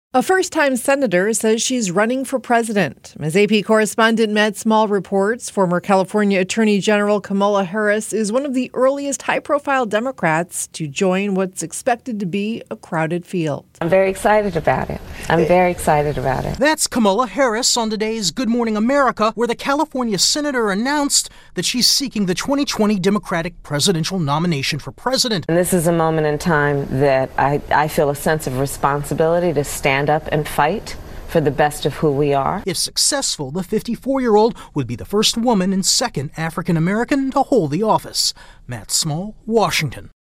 A first-time senator says she's running for president. As AP correspondent Matt Small reports, former California Attorney General Kamala Harris is one of the earliest high-profile Democrats to join what's expected to be a crowded field. I'm very excited about it. That's Kamala Harris on today's Good Morning America, where the California senator announced that she's seeking the 2020 Democratic presidential nomination for president. And this is a moment in time that I feel a sense of responsibility to stand up and fight for the best of who we are. If successful, the 54-year-old would be the first woman and second African-American to hold the office. Matt Small, Washington.